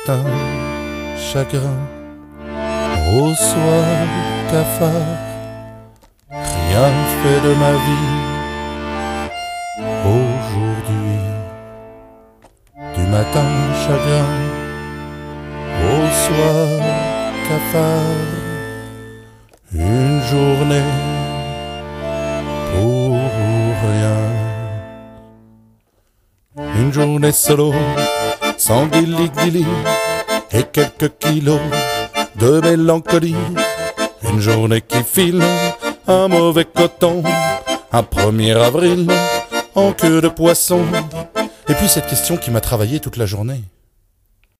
matin, chagrin. Au soir, cafard. Rien fait de ma vie aujourd'hui. Du matin, chagrin. Au soir, cafard. Une journée pour rien. Une journée solo, sans guili-guili et quelques kilos de mélancolie. Une journée qui file, un mauvais coton, un 1er avril en queue de poisson. Et puis cette question qui m'a travaillé toute la journée.